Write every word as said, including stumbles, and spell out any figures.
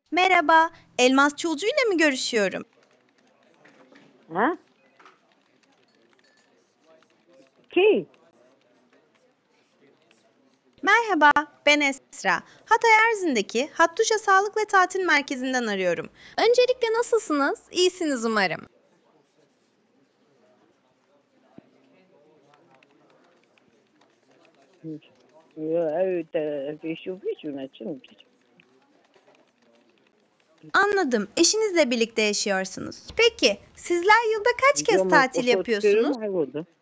Merhaba, Elmas Çulcu ile mi görüşüyorum? Ha? Kim? Merhaba, ben Esra. Hatay Erzin'deki Hattuşa Sağlık ve Tatil Merkezi'nden arıyorum. Öncelikle nasılsınız? İyisiniz umarım. Evet, beşufiçuna çın. Anladım, eşinizle birlikte yaşıyorsunuz. Peki, sizler yılda kaç kez Yo, tatil oso yapıyorsunuz? tıkırım ay oldu.